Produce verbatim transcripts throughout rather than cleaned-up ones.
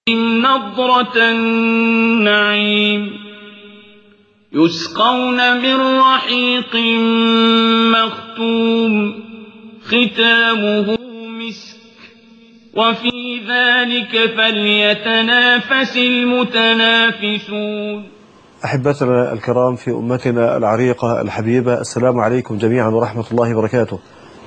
نضرة النعيم يسقون من رحيق مختوم ختامه مسك وفي ذلك فليتنافس المتنافسون. أحبتنا الكرام في أمتنا العريقة الحبيبة، السلام عليكم جميعا ورحمة الله وبركاته.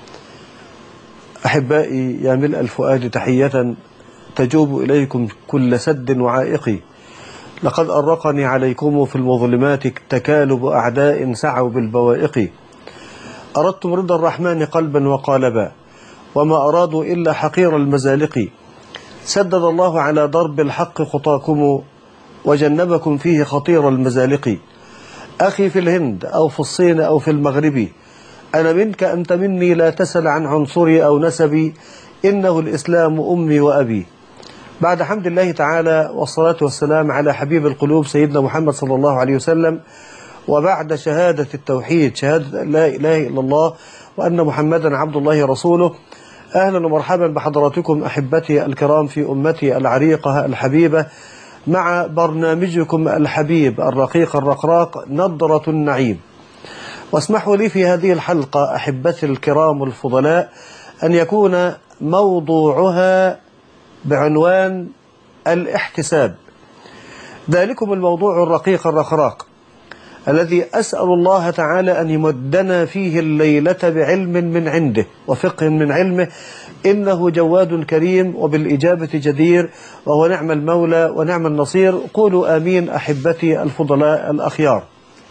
أحبائي، يا ملء الفؤاد تحية تجوب إليكم كل سد وعائق، لقد أرقني عليكم في المظلمات تكالب أعداء سعوا بالبوائق. أردتم رضا الرحمن قلبا وقالبا، وما أرادوا إلا حقير المزالق. سدد الله على درب الحق خطاكم، وجنبكم فيه خطير المزالق. أخي في الهند أو في الصين أو في المغرب، أنا منك أنت مني، لا تسل عن عنصري أو نسبي، إنه الإسلام أمي وأبي. بعد حمد الله تعالى والصلاة والسلام على حبيب القلوب سيدنا محمد صلى الله عليه وسلم، وبعد شهادة التوحيد، شهادة لا إله إلا الله وأن محمدا عبد الله رسوله، أهلا ومرحبا بحضراتكم أحبتي الكرام في أمتي العريقة الحبيبة، مع برنامجكم الحبيب الرقيق الرقراق نضرة النعيم. واسمحوا لي في هذه الحلقة أحبتي الكرام الفضلاء أن يكون موضوعها بعنوان الاحتساب. ذلكم الموضوع الرقيق الرقراق الذي أسأل الله تعالى أن يمدنا فيه الليلة بعلم من عنده وفقه من علمه، إنه جواد كريم وبالإجابة جدير، وهو نعم المولى ونعم النصير. قولوا آمين أحبتي الفضلاء الأخيار.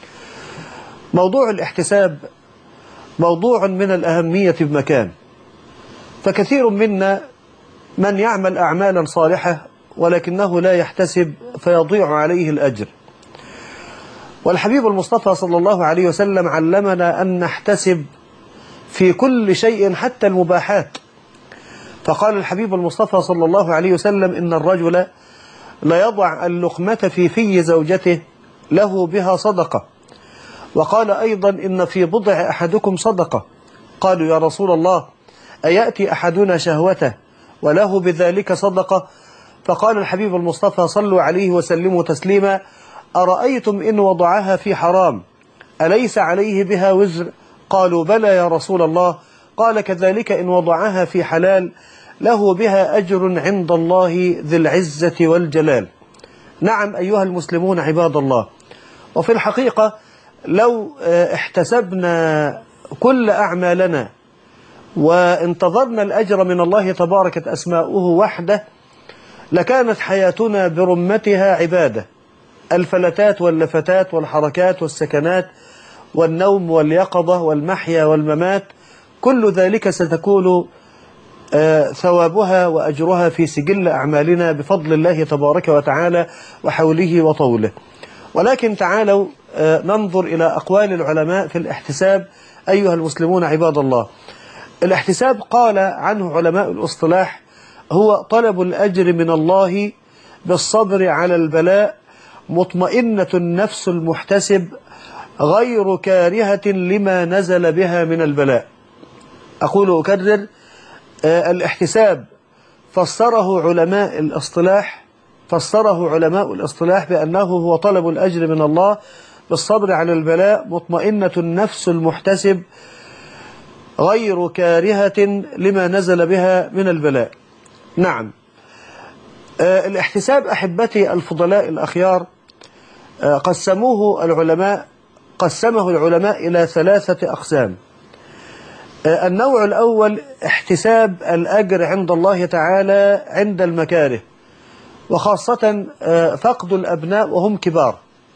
موضوع الاحتساب موضوع من الأهمية بمكان، فكثير منا من يعمل أعمالا صالحة ولكنه لا يحتسب فيضيع عليه الأجر. والحبيب المصطفى صلى الله عليه وسلم علمنا أن نحتسب في كل شيء حتى المباحات. فقال الحبيب المصطفى صلى الله عليه وسلم: إن الرجل لا يضع اللقمة في في زوجته له بها صدقة. وقال أيضا: إن في بضع أحدكم صدقة. قالوا: يا رسول الله، أيأتي أحدنا شهوته وله بذلك صدقة؟ فقال الحبيب المصطفى صلوا عليه وسلموا تسليما: أرأيتم إن وضعها في حرام أليس عليه بها وزر؟ قالوا: بلى يا رسول الله. قال: كذلك إن وضعها في حلال له بها أجر عند الله ذي العزة والجلال. نعم أيها المسلمون عباد الله، وفي الحقيقة لو احتسبنا كل أعمالنا وانتظرنا الأجر من الله تباركت أسماؤه وحده لكانت حياتنا برمتها عبادة. الفلتات واللفتات والحركات والسكنات والنوم واليقظة والمحيا والممات، كل ذلك ستكون ثوابها وأجرها في سجل أعمالنا بفضل الله تبارك وتعالى وحوله وطوله. ولكن تعالوا ننظر إلى أقوال العلماء في الاحتساب أيها المسلمون عباد الله. الاحتساب قال عنه علماء الاصطلاح: هو طلب الأجر من الله بالصبر على البلاء، مطمئنة النفس المحتسب، غير كارهة لما نزل بها من البلاء. أقول أكرر: الاحتساب فسره علماء الاصطلاح فسره علماء الاصطلاح بأنه هو طلب الأجر من الله بالصبر على البلاء، مطمئنة النفس المحتسب، غير كارهة لما نزل بها من البلاء. نعم، الاحتساب أحبتي الفضلاء الأخيار قسموه العلماء قسمه العلماء إلى ثلاثة أقسام. النوع الأول احتساب الأجر عند الله تعالى عند المكاره، وخاصة فقد الأبناء وهم كبار.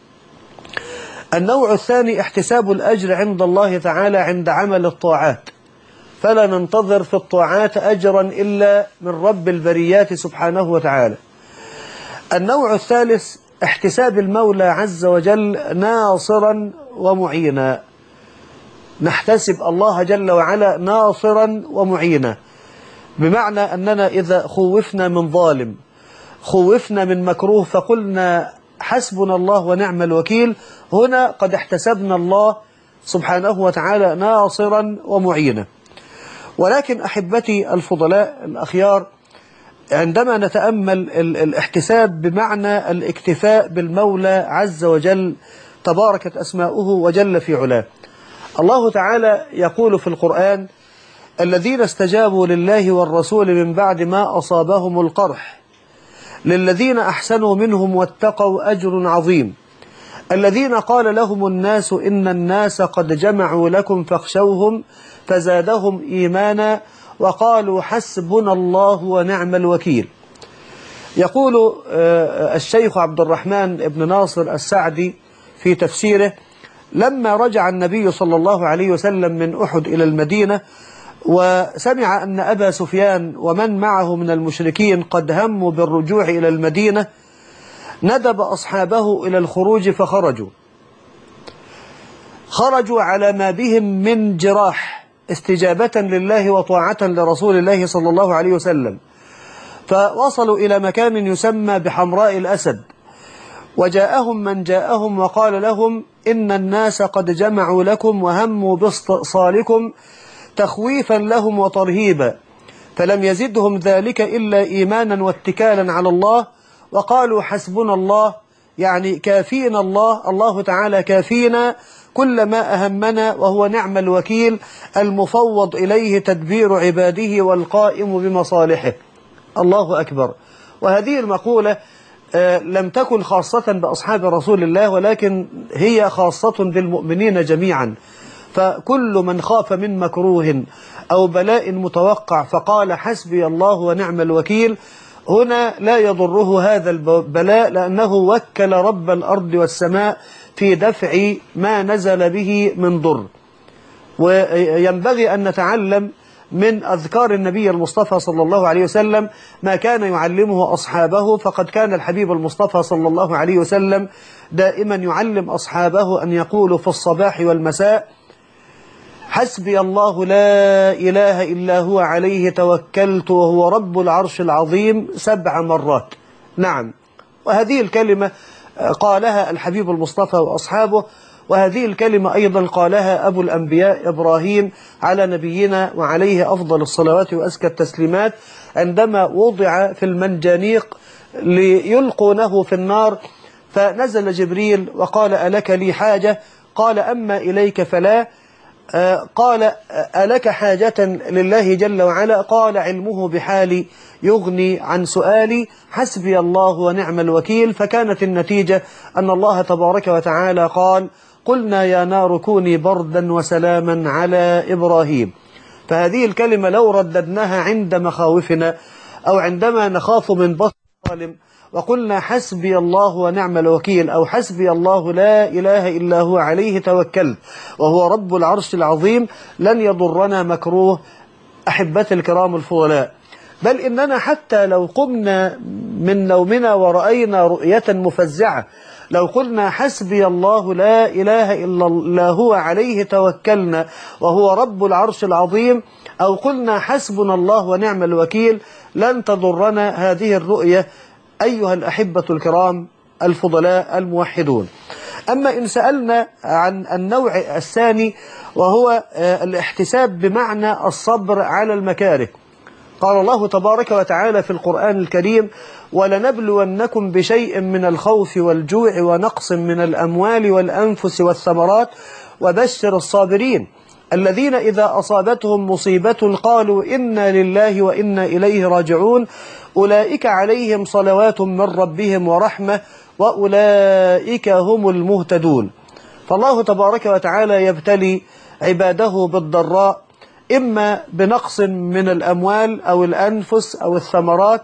النوع الثاني احتساب الأجر عند الله تعالى عند عمل الطاعات، فلا ننتظر في الطاعات أجرا إلا من رب البريات سبحانه وتعالى. النوع الثالث احتساب المولى عز وجل ناصرا ومعينا، نحتسب الله جل وعلا ناصرا ومعينا، بمعنى أننا إذا خوفنا من ظالم، خوفنا من مكروه، فقلنا حسبنا الله ونعم الوكيل، هنا قد احتسبنا الله سبحانه وتعالى ناصرا ومعينا. ولكن أحبتي الفضلاء الأخيار، عندما نتأمل الاحتساب بمعنى الاكتفاء بالمولى عز وجل تباركت أسماؤه وجل في علاه. الله تعالى يقول في القرآن: الذين استجابوا لله والرسول من بعد ما أصابهم القرح للذين أحسنوا منهم واتقوا أجر عظيم. الذين قال لهم الناس إن الناس قد جمعوا لكم فاخشوهم فزادهم إيمانا وقالوا حسبنا الله ونعم الوكيل. يقول الشيخ عبد الرحمن بن ناصر السعدي في تفسيره: لما رجع النبي صلى الله عليه وسلم من أحد إلى المدينة وسمع أن أبا سفيان ومن معه من المشركين قد هموا بالرجوع إلى المدينة ندب أصحابه إلى الخروج فخرجوا خرجوا على ما بهم من جراح استجابة لله وطاعة لرسول الله صلى الله عليه وسلم، فوصلوا إلى مكان يسمى بحمراء الأسد، وجاءهم من جاءهم وقال لهم إن الناس قد جمعوا لكم وهموا باستئصالكم تخويفا لهم وترهيبا، فلم يزدهم ذلك إلا إيمانا واتكالا على الله، وقالوا حسبنا الله، يعني كافينا الله، الله تعالى كافينا كل ما أهمنا، وهو نعم الوكيل المفوض إليه تدبير عباده والقائم بمصالحه. الله أكبر. وهذه المقولة لم تكن خاصة بأصحاب رسول الله، ولكن هي خاصة بالمؤمنين جميعا. فكل من خاف من مكروه أو بلاء متوقع فقال حسبي الله ونعم الوكيل، هنا لا يضره هذا البلاء، لأنه وكل رب الأرض والسماء في دفع ما نزل به من ضر. وينبغي أن نتعلم من أذكار النبي المصطفى صلى الله عليه وسلم ما كان يعلمه أصحابه، فقد كان الحبيب المصطفى صلى الله عليه وسلم دائما يعلم أصحابه أن يقولوا في الصباح والمساء: حسبي الله لا إله إلا هو عليه توكلت وهو رب العرش العظيم سبع مرات. نعم، وهذه الكلمة قالها الحبيب المصطفى وأصحابه، وهذه الكلمة أيضا قالها أبو الأنبياء إبراهيم على نبينا وعليه أفضل الصلوات وأزكى التسليمات عندما وضع في المنجنيق ليلقونه في النار، فنزل جبريل وقال: ألك لي حاجة؟ قال: أما إليك فلا. قال: ألك حاجة لله جل وعلا؟ قال: علمه بحالي يغني عن سؤالي، حسبي الله ونعم الوكيل. فكانت النتيجة أن الله تبارك وتعالى قال: قلنا يا نار كوني بردا وسلاما على إبراهيم. فهذه الكلمة لو رددناها عند مخاوفنا أو عندما نخاف من بطش الظالم وقلنا حسبي الله ونعم الوكيل أو حسبي الله لا إله إلا هو عليه توكلت وهو رب العرش العظيم، لن يضرنا مكروه أحبتي الكرام الفضلاء. بل إننا حتى لو قمنا من نومنا ورأينا رؤية مفزعة، لو قلنا حسبي الله لا إله إلا هو عليه توكلنا وهو رب العرش العظيم، أو قلنا حسبنا الله ونعم الوكيل، لن تضرنا هذه الرؤية أيها الأحبة الكرام الفضلاء الموحدون. أما إن سألنا عن النوع الثاني وهو الاحتساب بمعنى الصبر على المكاره، قال الله تبارك وتعالى في القرآن الكريم: ولنبلونكم بشيء من الخوف والجوع ونقص من الأموال والأنفس والثمرات وبشر الصابرين الذين إذا أصابتهم مصيبة قالوا إنا لله وإنا إليه راجعون أولئك عليهم صلوات من ربهم ورحمة وأولئك هم المهتدون. فالله تبارك وتعالى يبتلي عباده بالضراء، إما بنقص من الأموال أو الأنفس أو الثمرات.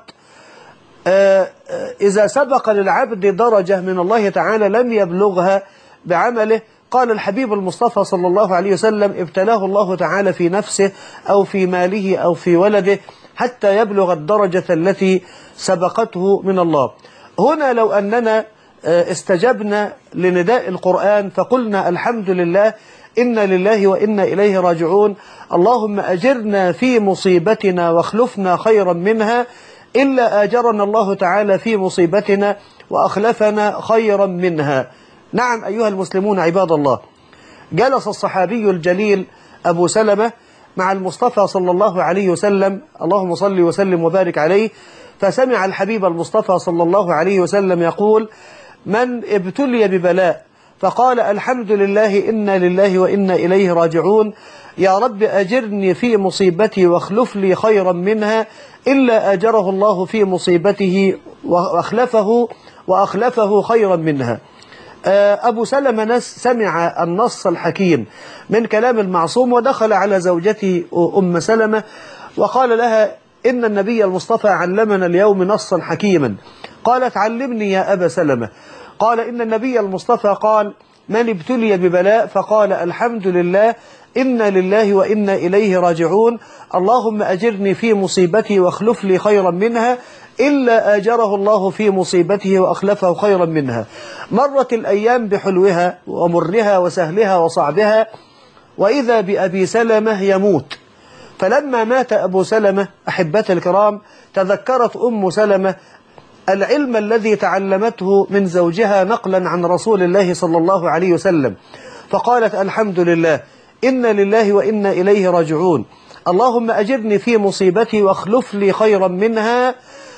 إذا سبق للعبد درجة من الله تعالى لم يبلغها بعمله، قال الحبيب المصطفى صلى الله عليه وسلم: ابتلاه الله تعالى في نفسه أو في ماله أو في ولده حتى يبلغ الدرجة التي سبقته من الله. هنا لو أننا استجبنا لنداء القرآن فقلنا الحمد لله إنا لله وإنا إليه راجعون، اللهم أجرنا في مصيبتنا واخلفنا خيرا منها، إلا آجرنا الله تعالى في مصيبتنا وأخلفنا خيرا منها. نعم أيها المسلمون عباد الله، جلس الصحابي الجليل أبو سلمة مع المصطفى صلى الله عليه وسلم، اللهم صل وسلم وبارك عليه، فسمع الحبيب المصطفى صلى الله عليه وسلم يقول: من ابتلي ببلاء فقال الحمد لله إنا لله وإنا إليه راجعون، يا رب أجرني في مصيبتي واخلف لي خيرا منها، إلا أجره الله في مصيبته وأخلفه وأخلفه خيرا منها. أبو سلمة سمع النص الحكيم من كلام المعصوم، ودخل على زوجته أم سلمة وقال لها: إن النبي المصطفى علمنا اليوم نصا حكيما. قالت: علمني يا أبا سلمة. قال: إن النبي المصطفى قال: من ابتلي ببلاء فقال الحمد لله إنا لله وإنا إليه راجعون، اللهم أجرني في مصيبتي واخلف لي خيرا منها، إلا آجره الله في مصيبته وأخلفه خيرا منها. مرت الأيام بحلوها ومرها وسهلها وصعبها، وإذا بأبي سلمة يموت. فلما مات أبو سلمة أحبة الكرام تذكرت أم سلمة العلم الذي تعلمته من زوجها نقلا عن رسول الله صلى الله عليه وسلم، فقالت: الحمد لله إنا لله وإنا إليه راجعون، اللهم أجرني في مصيبتي واخلف لي خيرا منها.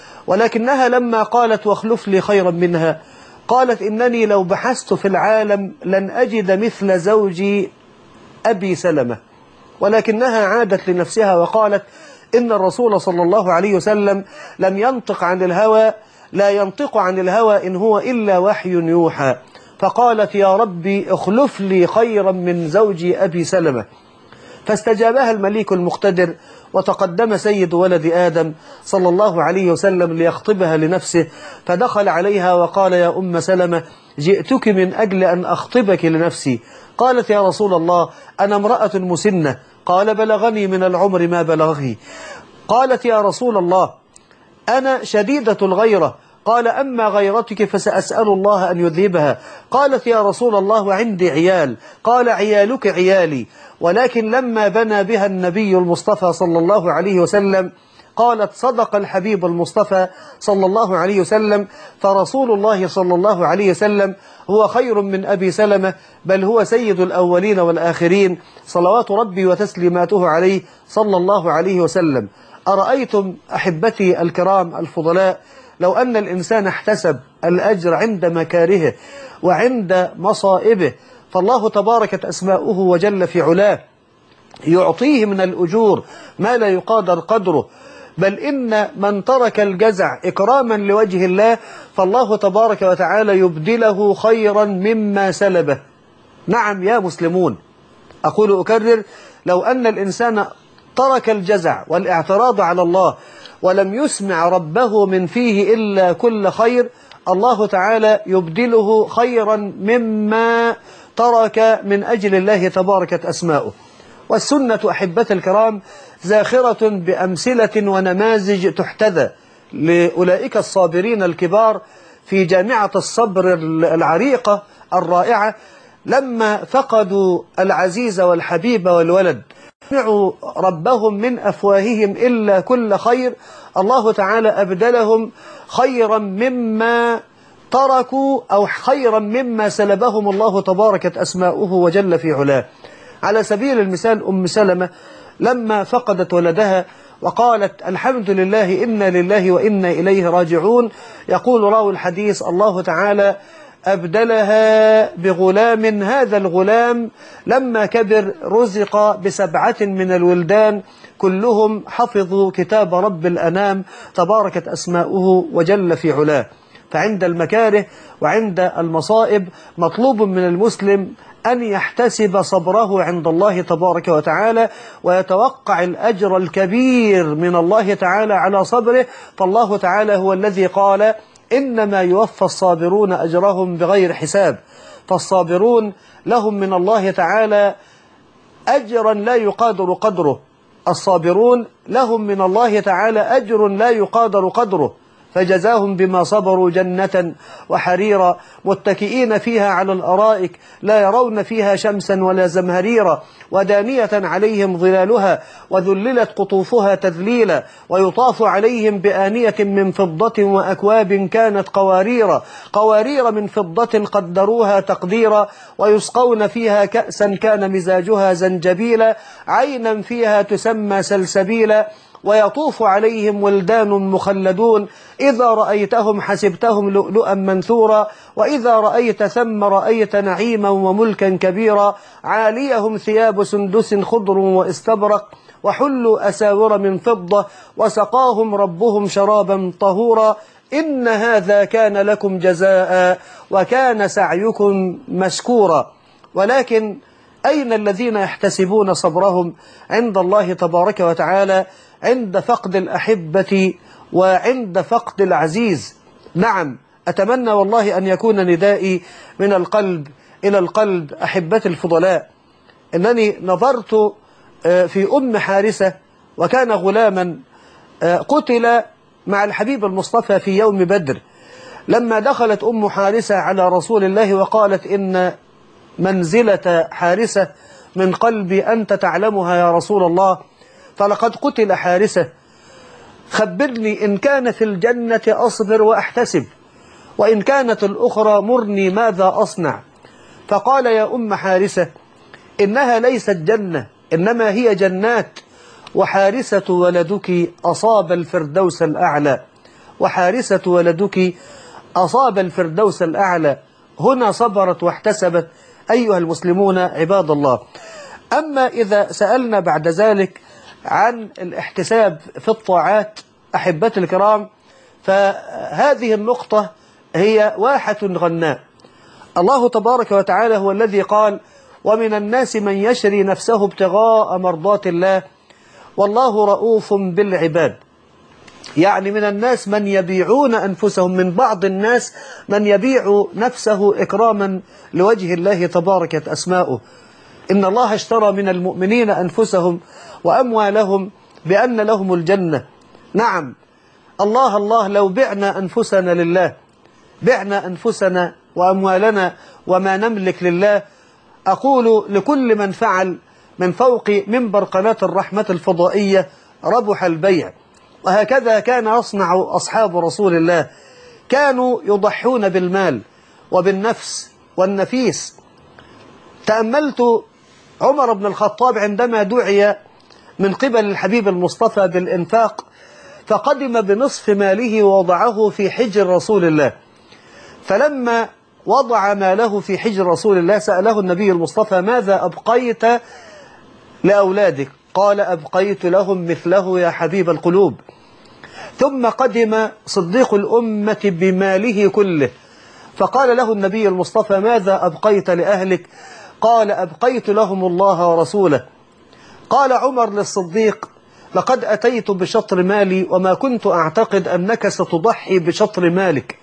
ولكنها لما قالت واخلف لي خيرا منها قالت: إنني لو بحثت في العالم لن أجد مثل زوجي أبي سلمة. ولكنها عادت لنفسها وقالت: إن الرسول صلى الله عليه وسلم لم ينطق عن الهوى، لا ينطق عن الهوى إن هو إلا وحي يوحى. فقالت: يا ربي اخلف لي خيرا من زوجي أبي سلمة. فاستجابها المليك المقتدر، وتقدم سيد ولد آدم صلى الله عليه وسلم ليخطبها لنفسه، فدخل عليها وقال: يا أم سلمة، جئتك من أجل أن أخطبك لنفسي. قالت: يا رسول الله أنا امرأة مسنة. قال: بلغني من العمر ما بلغه. قالت: يا رسول الله أنا شديدة الغيرة. قال: أما غيرتك فسأسأل الله أن يذهبها. قالت: يا رسول الله عندي عيال. قال: عيالك عيالي. ولكن لما بنى بها النبي المصطفى صلى الله عليه وسلم قالت: صدق الحبيب المصطفى صلى الله عليه وسلم، فرسول الله صلى الله عليه وسلم هو خير من أبي سلمة، بل هو سيد الأولين والآخرين، صلوات ربي وتسليماته عليه صلى الله عليه وسلم. أرأيتم أحبتي الكرام الفضلاء لو أن الإنسان احتسب الأجر عند مكاره وعند مصائبه، فالله تباركت أسماؤه وجل في علاه يعطيه من الأجور ما لا يقادر قدره. بل إن من ترك الجزع إكراما لوجه الله فالله تبارك وتعالى يبدله خيرا مما سلبه. نعم يا مسلمون، أقول أكرر، لو أن الإنسان ترك الجزع والاعتراض على الله ولم يسمع ربه من فيه إلا كل خير، الله تعالى يبدله خيرا مما ترك من أجل الله تباركت أسماؤه. والسنة أحبة الكرام زاخرة بأمثلة ونماذج تحتذى لأولئك الصابرين الكبار في جامعة الصبر العريقة الرائعة، لما فقدوا العزيز والحبيب والولد سمعوا ربهم من أفواههم إلا كل خير، الله تعالى أبدلهم خيرا مما تركوا أو خيرا مما سلبهم الله تباركت أسماؤه وجل في علاه. على سبيل المثال أم سلمة لما فقدت ولدها وقالت: الحمد لله إنا لله وإنا إليه راجعون، يقول راوي الحديث: الله تعالى أبدلها بغلام، هذا الغلام لما كبر رزق بسبعة من الولدان كلهم حفظوا كتاب رب الأنام تباركت أسماؤه وجل في علاه. فعند المكاره وعند المصائب مطلوب من المسلم أن يحتسب صبره عند الله تبارك وتعالى، ويتوقع الأجر الكبير من الله تعالى على صبره، فالله تعالى هو الذي قال: إنما يوفى الصابرون أجرهم بغير حساب. فالصابرون لهم من الله تعالى أجرا لا يقادر قدره، الصابرون لهم من الله تعالى أجر لا يقادر قدره، فجزاهم بما صبروا جنة وحريرا متكئين فيها على الأرائك لا يرون فيها شمسا ولا زمهريرا، ودانية عليهم ظلالها وذللت قطوفها تذليلا، ويطاف عليهم بآنية من فضة وأكواب كانت قواريرا قوارير من فضة قدروها تقديرا، ويسقون فيها كأسا كان مزاجها زنجبيلا، عينا فيها تسمى سلسبيلا، ويطوف عليهم ولدان مخلدون إذا رأيتهم حسبتهم لؤلؤا منثورا وإذا رأيت ثم رأيت نعيما وملكا كبيرا عاليهم ثياب سندس خضر واستبرق وحلوا أساور من فضة وسقاهم ربهم شرابا طهورا إن هذا كان لكم جزاء وكان سعيكم مشكورا. ولكن أين الذين يحتسبون صبرهم عند الله تبارك وتعالى عند فقد الأحبة وعند فقد العزيز؟ نعم، أتمنى والله أن يكون ندائي من القلب إلى القلب أحبتي الفضلاء. إنني نظرت في أم حارثة وكان غلاما قتل مع الحبيب المصطفى في يوم بدر، لما دخلت أم حارثة على رسول الله وقالت إن منزلة حارثة من قلبي أنت تعلمها يا رسول الله، فلقد قتل حارثة، خبرني إن كان في الجنة أصبر وأحتسب وإن كانت الأخرى مرني ماذا أصنع. فقال يا أم حارثة إنها ليست جنة إنما هي جنات، وحارثة ولدك أصاب الفردوس الأعلى، وحارثة ولدك أصاب الفردوس الأعلى. هنا صبرت واحتسبت أيها المسلمون عباد الله. أما إذا سألنا بعد ذلك عن الاحتساب في الطاعات أحبتي الكرام، فهذه النقطة هي واحة غناء. الله تبارك وتعالى هو الذي قال ومن الناس من يشري نفسه ابتغاء مرضات الله والله رؤوف بالعباد. يعني من الناس من يبيعون أنفسهم، من بعض الناس من يبيع نفسه إكراما لوجه الله تبارك أسماؤه. إن الله اشترى من المؤمنين أنفسهم وأموالهم بأن لهم الجنة. نعم، الله الله لو بعنا أنفسنا لله، بعنا أنفسنا وأموالنا وما نملك لله. أقول لكل من فعل من فوق منبر قناة الرحمة الفضائية ربح البيع. وهكذا كان يصنع أصحاب رسول الله، كانوا يضحون بالمال وبالنفس والنفيس. تأملت عمر بن الخطاب عندما دعي من قبل الحبيب المصطفى بالإنفاق، فقدم بنصف ماله ووضعه في حجر رسول الله، فلما وضع ماله في حجر رسول الله سأله النبي المصطفى ماذا أبقيت لأولادك؟ قال أبقيت لهم مثله يا حبيب القلوب. ثم قدم صديق الأمة بماله كله، فقال له النبي المصطفى ماذا أبقيت لأهلك؟ قال أبقيت لهم الله ورسوله. قال عمر للصديق لقد أتيت بشطر مالي وما كنت أعتقد أنك ستضحي بشطر مالك،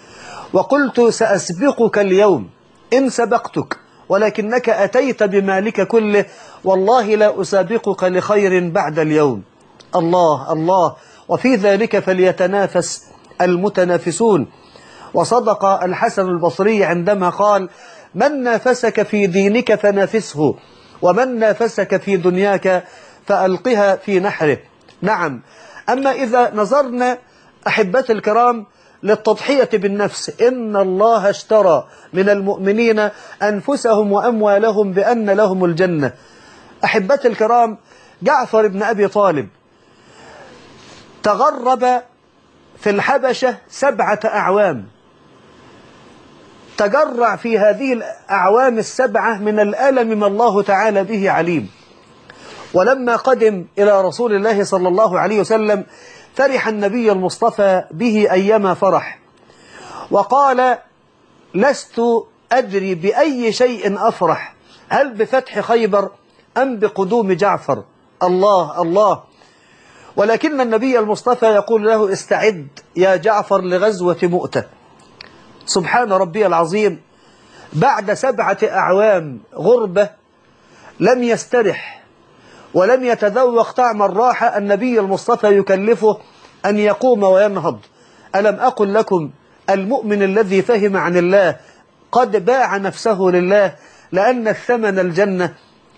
وقلت سأسبقك اليوم إن سبقتك، ولكنك أتيت بمالك كله، والله لا أسابقك لخير بعد اليوم. الله الله، وفي ذلك فليتنافس المتنافسون. وصدق الحسن البصري عندما قال من نافسك في دينك فنافسه، ومن نافسك في دنياك فألقها في نحره. نعم، أما إذا نظرنا أحبتي الكرام للتضحية بالنفس، إن الله اشترى من المؤمنين أنفسهم وأموالهم بأن لهم الجنة. أحبتي الكرام، جعفر بن أبي طالب تغرب في الحبشة سبعة أعوام، تجرع في هذه الأعوام السبعة من الألم ما الله تعالى به عليم. ولما قدم إلى رسول الله صلى الله عليه وسلم فرح النبي المصطفى به أيما فرح، وقال لست أدري بأي شيء أفرح، هل بفتح خيبر أم بقدوم جعفر؟ الله الله. ولكن النبي المصطفى يقول له استعد يا جعفر لغزوة مؤتة. سبحان ربي العظيم، بعد سبعة أعوام غربة لم يسترح ولم يتذوق طعم الراحة، النبي المصطفى يكلفه أن يقوم وينهض. ألم أقل لكم المؤمن الذي فهم عن الله قد باع نفسه لله لأن الثمن الجنة؟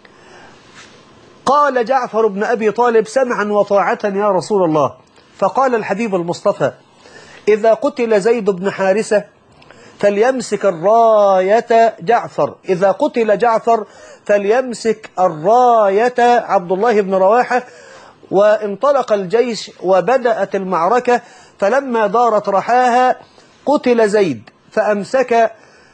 قال جعفر بن أبي طالب سمعا وطاعة يا رسول الله. فقال الحبيب المصطفى إذا قتل زيد بن حارثة فليمسك الراية جعفر، إذا قتل جعفر فليمسك الراية عبد الله بن رواحة، وانطلق الجيش وبدأت المعركة، فلما دارت رحاها قتل زيد، فأمسك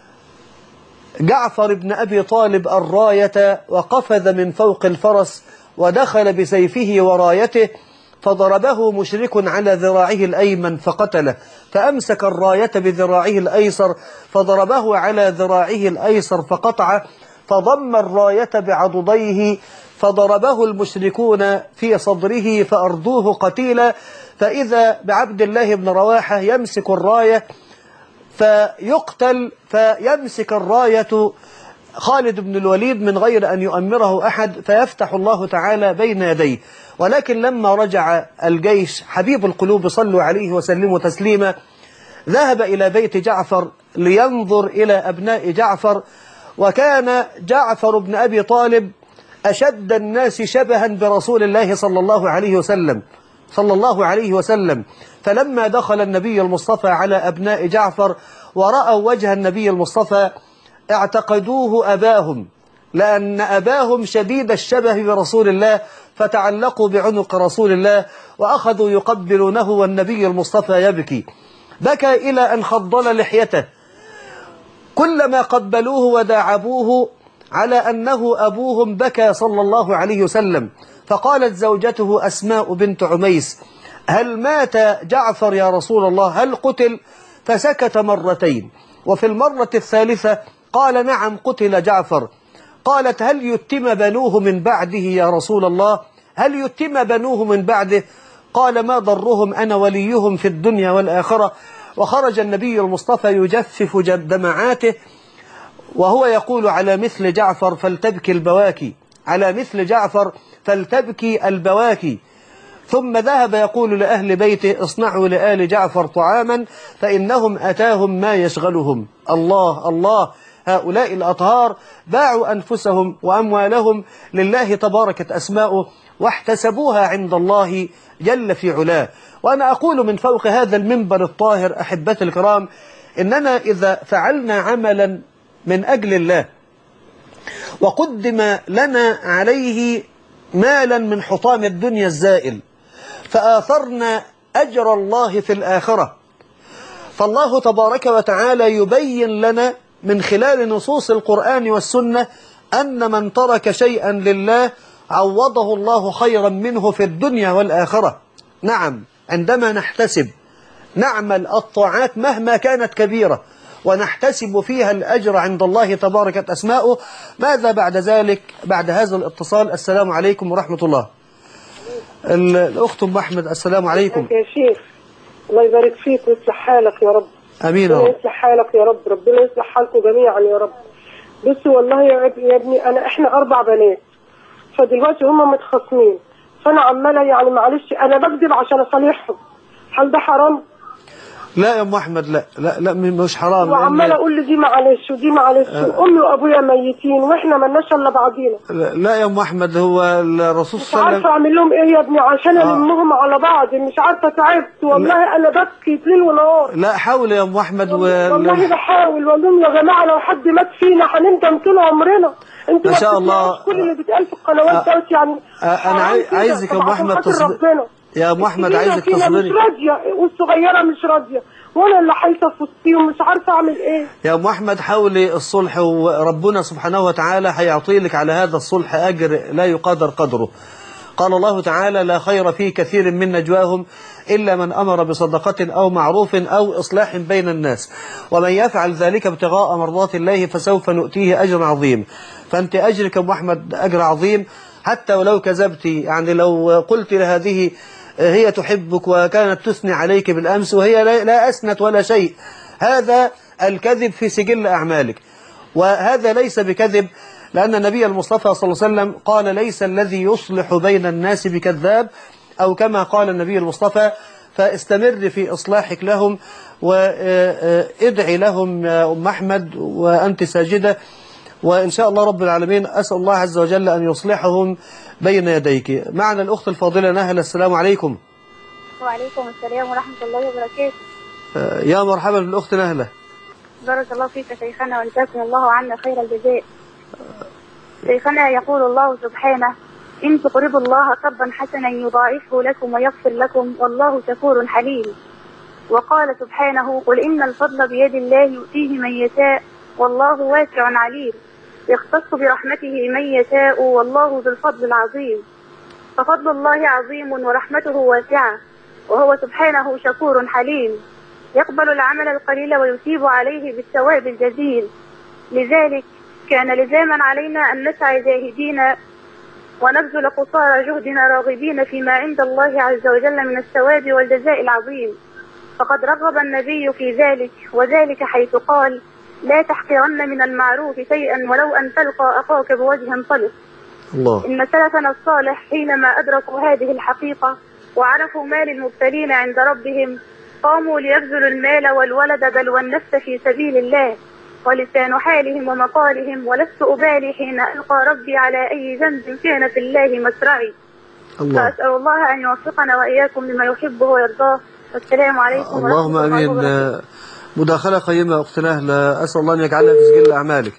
جعفر بن أبي طالب الراية وقفز من فوق الفرس ودخل بسيفه ورايته، فضربه مشرك على ذراعه الأيمن فقتله، فأمسك الراية بذراعه الأيسر فضربه على ذراعه الأيسر فقطعه، فضم الراية بعضديه فضربه المشركون في صدره فأردوه قتيلا، فإذا بعبد الله بن رواحة يمسك الراية فيقتل، فيمسك الراية خالد بن الوليد من غير أن يؤمره أحد، فيفتح الله تعالى بين يديه. ولكن لما رجع الجيش حبيب القلوب صلوا عليه وسلموا تسليما ذهب إلى بيت جعفر لينظر إلى أبناء جعفر، وكان جعفر بن أبي طالب أشد الناس شبها برسول الله صلى الله عليه وسلم صلى الله عليه وسلم فلما دخل النبي المصطفى على أبناء جعفر ورأوا وجه النبي المصطفى اعتقدوه أباهم، لأن أباهم شديد الشبه برسول الله، فتعلقوا بعنق رسول الله وأخذوا يقبلونه والنبي المصطفى يبكي، بكى إلى أن خضل لحيته، كلما قبلوه وداعبوه على أنه أبوهم بكى صلى الله عليه وسلم. فقالت زوجته أسماء بنت عميس: هل مات جعفر يا رسول الله؟ هل قتل؟ فسكت مرتين، وفي المرة الثالثة قال: نعم قتل جعفر. قالت: هل يتم بنوه من بعده يا رسول الله؟ هل يتم بنوه من بعده؟ قال: ما ضرهم، أنا وليهم في الدنيا والآخرة. وخرج النبي المصطفى يجفف دمعاته وهو يقول: على مثل جعفر فلتبكي البواكي، على مثل جعفر فلتبكي البواكي. ثم ذهب يقول لأهل بيته: اصنعوا لآل جعفر طعاما فإنهم أتاهم ما يشغلهم. الله الله، هؤلاء الأطهار باعوا أنفسهم وأموالهم لله تباركت أسماؤه واحتسبوها عند الله جل في علاه. وأنا أقول من فوق هذا المنبر الطاهر أحبتي الكرام، إننا إذا فعلنا عملا من أجل الله وقدم لنا عليه مالا من حطام الدنيا الزائل فآثرنا أجر الله في الآخرة، فالله تبارك وتعالى يبين لنا من خلال نصوص القرآن والسنة أن من ترك شيئا لله عوضه الله خيرا منه في الدنيا والآخرة. نعم، عندما نحتسب نعمل الطاعات مهما كانت كبيرة ونحتسب فيها الأجر عند الله تبارك أسماؤه. ماذا بعد ذلك؟ بعد هذا الاتصال، السلام عليكم ورحمة الله. الأخت أم أحمد، السلام عليكم. يا شيخ، الله يبارك فيك ويصلح حالك يا رب. أمين يا رب. ربنا يصلح حالك يا رب، ربنا يصلح حالكم جميعا يا رب. بس والله يا ابني، أنا إحنا أربع بنات، فدلوقتي هم متخاصمين، فأنا عمالة يعني معلش أنا بكذب عشان أصالحهم، هل ده حرام؟ لا يا أم أحمد، لا لا لا مش حرام. وعمال اقول لي دي معلش ودي معلش، أه امي وابويا ميتين واحنا مالناش الا بعضينا. لا يا أم أحمد، هو الرسول صلى الله عليه وسلم، مش عارفه اعمل لهم ايه يا ابني عشان آه. المهم على بعض، مش عارفه، تعبت والله، انا ببكي ليل ونهار. لا حاول يا أم أحمد. والله, والله بحاول واقول لهم يا جماعه لو حد مات فينا هنندم طول عمرنا. انتوا ما شاء الله كل اللي بيتقال في القنوات آه. دوت يعني. آه. انا عايزك يا أم أحمد تصبري يا أم أحمد، عايزك تصبري. مش راضيه والصغيره مش راضيه وانا اللي حايصه في وسطيهم، مش عارفه اعمل ايه. يا ام احمد حاولي الصلح، وربنا سبحانه وتعالى هيعطي لك على هذا الصلح اجر لا يقدر قدره. قال الله تعالى: لا خير في كثير من نجواهم الا من امر بصدقه او معروف او اصلاح بين الناس، ومن يفعل ذلك ابتغاء مرضات الله فسوف نؤتيه اجرا عظيما. فانت اجرك يا ام احمد اجر عظيم، حتى ولو كذبتي، يعني لو قلت لهذه هي تحبك وكانت تثني عليك بالأمس وهي لا أسنت ولا شيء، هذا الكذب في سجل أعمالك، وهذا ليس بكذب، لأن النبي المصطفى صلى الله عليه وسلم قال: ليس الذي يصلح بين الناس بكذاب، أو كما قال النبي المصطفى. فاستمر في إصلاحك لهم وادعي لهم يا أم أحمد وأنت ساجدة، وإن شاء الله رب العالمين أسأل الله عز وجل أن يصلحهم بين يديك. معنا الأخت الفاضلة نهلة، السلام عليكم. وعليكم السلام ورحمة الله وبركاته. يا مرحبا بالأخت نهلة. بارك الله فيك شيخنا وجزاكم الله عنا خير الجزاء. شيخنا يقول الله سبحانه: إن تقرضوا الله قرضا حسنا يضاعفه لكم ويغفر لكم والله شكور حليم. وقال سبحانه: قل إن الفضل بيد الله يؤتيه من يشاء والله واسع عليم. يختص برحمته من يشاء والله ذو الفضل العظيم. ففضل الله عظيم ورحمته واسعة، وهو سبحانه شكور حليم، يقبل العمل القليل ويثيب عليه بالثواب الجزيل. لذلك كان لزاما علينا أن نسعى جاهدين ونبذل قصارى جهدنا راغبين فيما عند الله عز وجل من الثواب والجزاء العظيم. فقد رغب النبي في ذلك، وذلك حيث قال: لا تحقرن من المعروف شيئا ولو أن تلقى أخاك بوجه طلق. الله. إن سلفنا الصالح حينما أدركوا هذه الحقيقة وعرفوا ما للمبتلين عند ربهم قاموا ليبذلوا المال والولد بل والنفس في سبيل الله. ولسان حالهم ومقالهم: ولست أبالي حين ألقى ربي على أي ذنب كان في الله مسرعي. الله. فأسأل الله أن يوفقنا وإياكم لما يحبه ويرضاه. والسلام عليكم ورحمة الله وبركاته. اللهم آمين. مداخلة قيمة أخت نهلة، أسأل الله أن يجعلها في سجل أعمالك.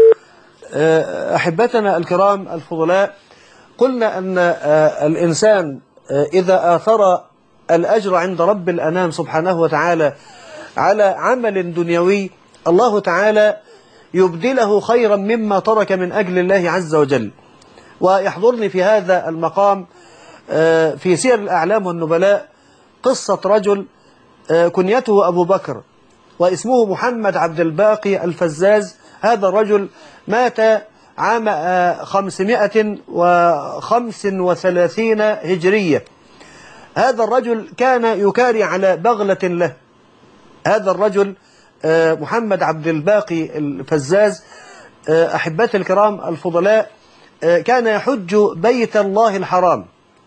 أحبتنا الكرام الفضلاء، قلنا أن الإنسان إذا آثر الأجر عند رب الأنام سبحانه وتعالى على عمل دنيوي، الله تعالى يبدله خيرا مما ترك من أجل الله عز وجل. ويحضرني في هذا المقام في سير الأعلام والنبلاء قصة رجل كنيته أبو بكر واسمه محمد عبد الباقي الفزاز. هذا الرجل مات عام خمسمائة وخمس وثلاثين هجرية. هذا الرجل كان يكاري على بغلة له. هذا الرجل محمد عبد الباقي الفزاز أحبتي الكرام الفضلاء كان يحج بيت الله الحرام.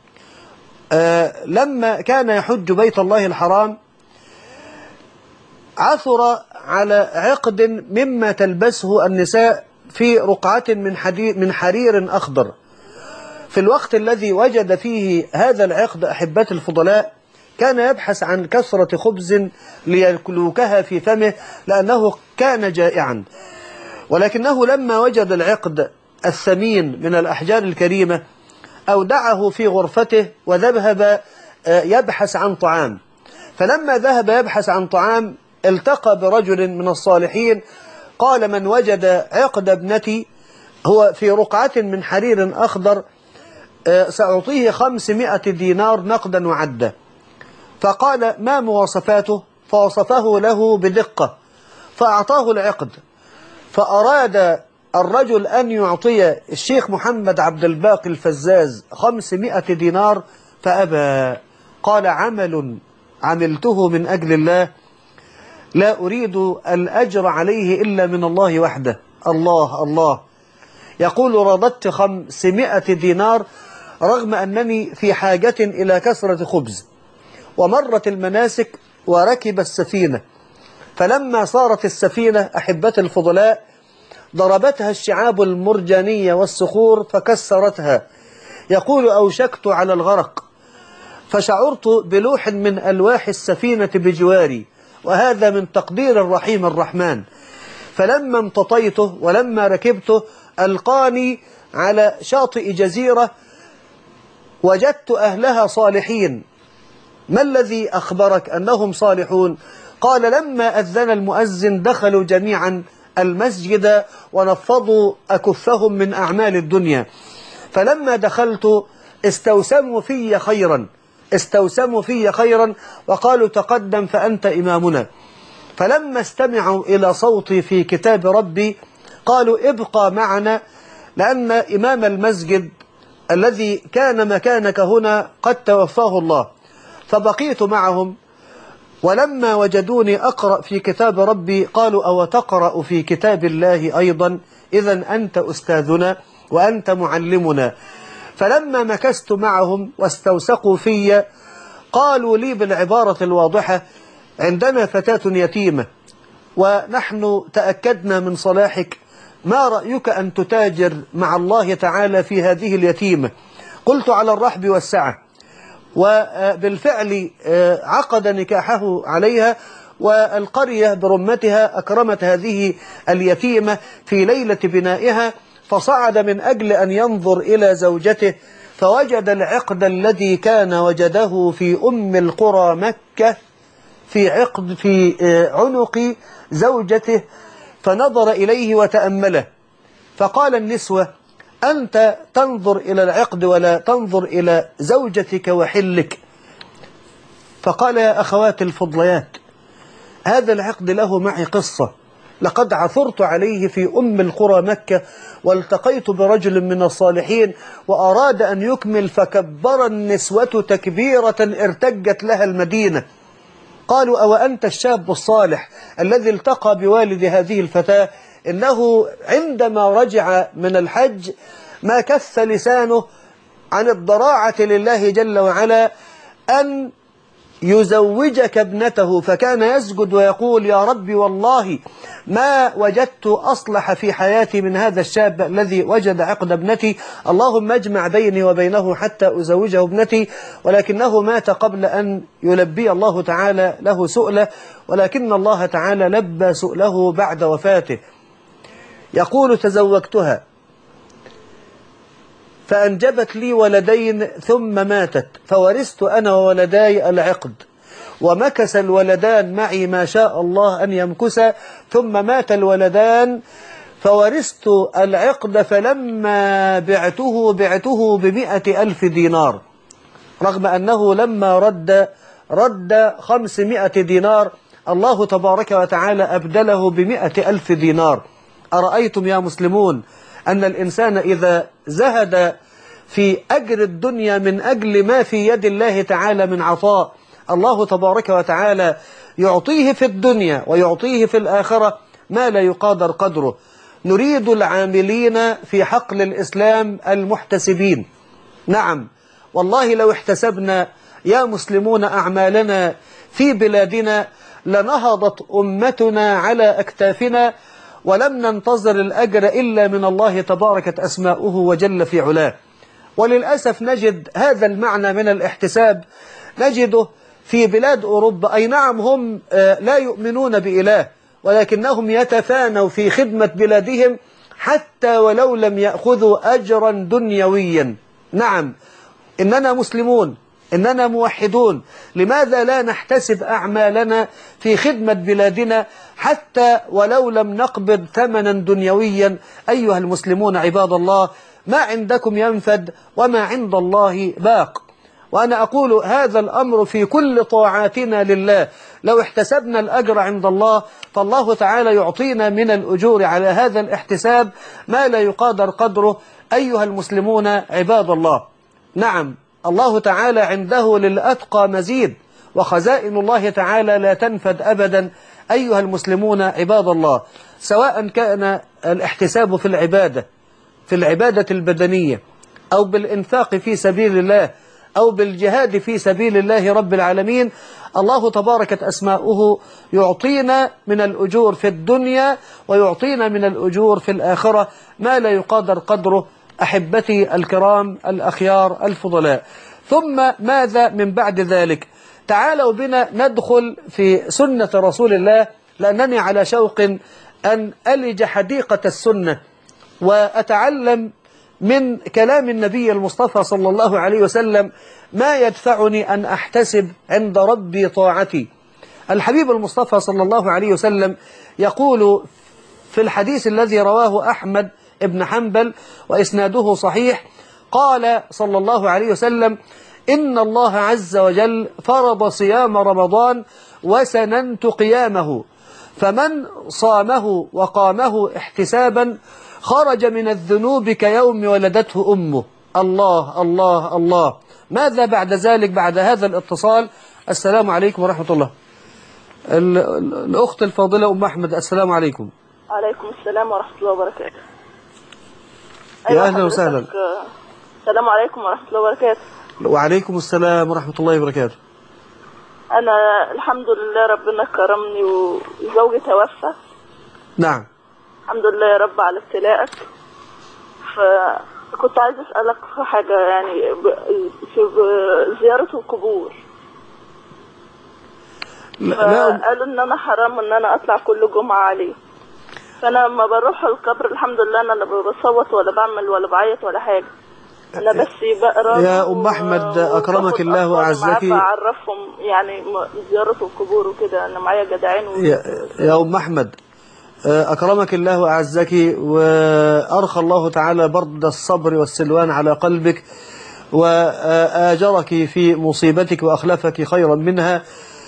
لما كان يحج بيت الله الحرام عثر على عقد مما تلبسه النساء في رقعة من حديد من حرير أخضر. في الوقت الذي وجد فيه هذا العقد أحبتي الفضلاء كان يبحث عن كسرة خبز ليكلوكها في فمه لأنه كان جائعا، ولكنه لما وجد العقد الثمين من الأحجار الكريمة أودعه في غرفته وذهب يبحث عن طعام. فلما ذهب يبحث عن طعام التقى برجل من الصالحين قال: من وجد عقد ابنتي هو في رقعة من حرير أخضر سأعطيه خمسمائة دينار نقدا وعدا. فقال: ما مواصفاته؟ فوصفه له بدقة فأعطاه العقد. فأراد الرجل أن يعطي الشيخ محمد عبد الباقي الفزاز خمسمائة دينار فأبى. قال: عمل عملته من أجل الله لا أريد الأجر عليه إلا من الله وحده. الله الله. يقول: رددت خمسمائة دينار رغم أنني في حاجة إلى كسرة خبز. ومرت المناسك وركب السفينة، فلما صارت السفينة أحبتي الفضلاء ضربتها الشعاب المرجانية والصخور فكسرتها. يقول: أوشكت على الغرق فشعرت بلوح من ألواح السفينة بجواري، وهذا من تقدير الرحيم الرحمن. فلما امتطيته ولما ركبته ألقاني على شاطئ جزيرة وجدت أهلها صالحين. ما الذي أخبرك أنهم صالحون؟ قال: لما أذن المؤذن دخلوا جميعا المسجد ونفضوا أكفهم من أعمال الدنيا. فلما دخلت استوسموا في خيرا استوسموا في خيرا وقالوا: تقدم فأنت إمامنا. فلما استمعوا إلى صوتي في كتاب ربي قالوا: ابقى معنا، لأن إمام المسجد الذي كان مكانك هنا قد توفاه الله. فبقيت معهم، ولما وجدوني أقرأ في كتاب ربي قالوا: أو تقرأ في كتاب الله أيضا؟ إذن أنت أستاذنا وأنت معلمنا. فلما مكست معهم واستوثقوا في قالوا لي بالعبارة الواضحة: عندنا فتاة يتيمة ونحن تأكدنا من صلاحك، ما رأيك أن تتاجر مع الله تعالى في هذه اليتيمة؟ قلت: على الرحب والسعة. وبالفعل عقد نكاحه عليها، والقرية برمتها أكرمت هذه اليتيمة في ليلة بنائها، فصعد من أجل أن ينظر إلى زوجته فوجد العقد الذي كان وجده في أم القرى مكة في عقد في عنق زوجته، فنظر إليه وتأمله، فقال النسوة: أنت تنظر إلى العقد ولا تنظر إلى زوجتك وحلك. فقال: يا أخوات الفضليات، هذا العقد له معي قصة. لقد عثرت عليه في أم القرى مكة، والتقيت برجل من الصالحين وأراد أن يكمل، فكبر النسوة تكبيرة ارتجت لها المدينة. قالوا: أو أنت الشاب الصالح الذي التقى بوالد هذه الفتاة؟ إنه عندما رجع من الحج ما كف لسانه عن الضراعة لله جل وعلا أن يزوجك ابنته، فكان يسجد ويقول: يا ربي والله ما وجدت أصلح في حياتي من هذا الشاب الذي وجد عقد ابنتي، اللهم اجمع بيني وبينه حتى أزوجه ابنتي. ولكنه مات قبل أن يلبي الله تعالى له سؤله، ولكن الله تعالى لبى سؤله بعد وفاته. يقول: تزوجتها فأنجبت لي ولدين ثم ماتت، فورثت أنا وولداي العقد، ومكث الولدان معي ما شاء الله أن يمكثا، ثم مات الولدان فورثت العقد، فلما بعته بعته بمئة ألف دينار، رغم أنه لما رد رد خمسمائة دينار، الله تبارك وتعالى أبدله بمئة ألف دينار. أرأيتم يا مسلمون أن الإنسان إذا زهد في أجر الدنيا من أجل ما في يد الله تعالى من عطاء، الله تبارك وتعالى يعطيه في الدنيا ويعطيه في الآخرة ما لا يقادر قدره. نريد العاملين في حقل الإسلام المحتسبين. نعم والله لو احتسبنا يا مسلمون أعمالنا في بلادنا لنهضت أمتنا على أكتافنا، ولم ننتظر الأجر إلا من الله تباركت أسماؤه وجل في علاه. وللأسف نجد هذا المعنى من الاحتساب نجده في بلاد أوروبا. أي نعم هم لا يؤمنون بإله، ولكنهم يتفانوا في خدمة بلادهم حتى ولو لم يأخذوا أجرا دنيويا. نعم إننا مسلمون، إننا موحدون، لماذا لا نحتسب أعمالنا في خدمة بلادنا حتى ولو لم نقبض ثمنا دنيويا؟ أيها المسلمون عباد الله، ما عندكم ينفد وما عند الله باق. وأنا أقول هذا الأمر في كل طاعاتنا لله، لو احتسبنا الأجر عند الله فالله تعالى يعطينا من الأجور على هذا الاحتساب ما لا يقادر قدره. أيها المسلمون عباد الله، نعم الله تعالى عنده للأتقى مزيد، وخزائن الله تعالى لا تنفد أبدا. أيها المسلمون عباد الله، سواء كان الاحتساب في العبادة في العبادة البدنية، أو بالإنفاق في سبيل الله، أو بالجهاد في سبيل الله رب العالمين، الله تباركت أسماؤه يعطينا من الأجور في الدنيا ويعطينا من الأجور في الآخرة ما لا يقادر قدره. أحبتي الكرام الأخيار الفضلاء، ثم ماذا من بعد ذلك؟ تعالوا بنا ندخل في سنة رسول الله، لأنني على شوق أن ألج حديقة السنة وأتعلم من كلام النبي المصطفى صلى الله عليه وسلم ما يدفعني أن أحتسب عند ربي طاعتي. الحبيب المصطفى صلى الله عليه وسلم يقول في الحديث الذي رواه أحمد ابن حنبل وإسناده صحيح، قال صلى الله عليه وسلم: إن الله عز وجل فرض صيام رمضان وسننت قيامه، فمن صامه وقامه احتسابا خرج من الذنوب كيوم ولدته أمه. الله الله الله. ماذا بعد ذلك بعد هذا الاتصال؟ السلام عليكم ورحمة الله. الأخت الفاضلة أم أحمد، السلام عليكم. عليكم السلام ورحمة الله وبركاته. يا أهلا وسهلا. السلام عليكم ورحمة الله وبركاته. وعليكم السلام ورحمة الله وبركاته. أنا الحمد لله ربنا كرمني وزوجي توفى. نعم. الحمد لله يا رب على ابتلاءك. فكنت عايز أسألك في حاجة، يعني في زيارة القبور. قالوا إن أنا حرام إن أنا أطلع كل جمعة عليه، فأنا لما بروح القبر الحمد لله أنا لا بصوت ولا بعمل ولا بعيط ولا حاجة، انا بس بقرا يا ام احمد اكرمك الله واعزك، بعرفهم يعني زياره القبور وكده. انا معايا جدعين و... يا, يا ام احمد اكرمك الله واعزك، وارخى الله تعالى برد الصبر والسلوان على قلبك، واجرك في مصيبتك واخلفك خيرا منها.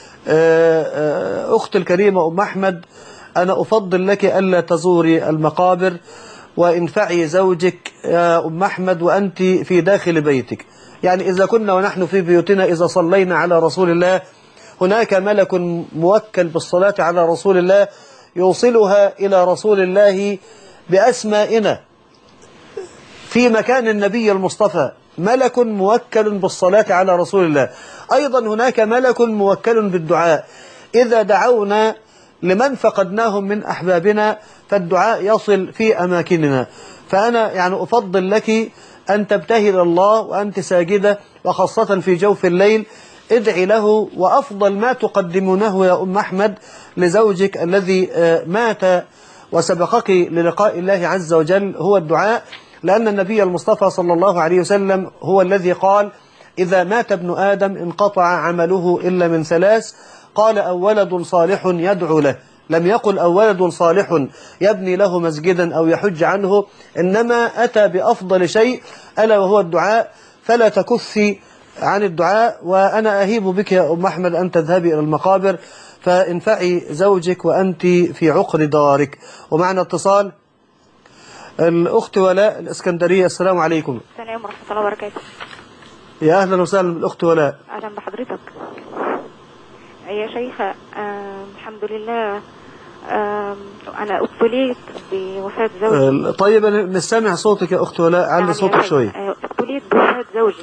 اختي الكريمه ام احمد، انا افضل لك الا تزوري المقابر، وانفعي زوجك يا أم أحمد وأنت في داخل بيتك. يعني إذا كنا ونحن في بيوتنا إذا صلينا على رسول الله، هناك ملك موكل بالصلاة على رسول الله يوصلها إلى رسول الله بأسمائنا في مكان النبي المصطفى، ملك موكل بالصلاة على رسول الله. أيضا هناك ملك موكل بالدعاء، إذا دعونا لمن فقدناهم من أحبابنا فالدعاء يصل في أماكننا. فأنا يعني أفضل لك أن تبتهل الله وأنت ساجدة، وخاصة في جوف الليل ادعي له. وأفضل ما تقدمونه يا أم أحمد لزوجك الذي مات وسبقك للقاء الله عز وجل هو الدعاء، لأن النبي المصطفى صلى الله عليه وسلم هو الذي قال: إذا مات ابن آدم انقطع عمله إلا من ثلاث، قال: أو ولد صالح يدعو له. لم يقل أو ولد صالح يبني له مسجدا أو يحج عنه، إنما أتى بأفضل شيء ألا وهو الدعاء. فلا تكفي عن الدعاء. وأنا أهيب بك يا أم أحمد أن تذهبي إلى المقابر فانفعي زوجك وأنت في عقر دارك. ومعنا اتصال الأخت ولاء الإسكندرية. السلام عليكم. السلام ورحمة الله وبركاته. يا أهلا وسهلا بالأخت ولاء. أهلا بحضرتك يا شيخة. آه الحمد لله. آه أنا ابتليت بوفاة زوجي. طيب أنا نستمع صوتك يا أخت ولاء، علي صوتك شوي. ابتليت بوفاة زوجي.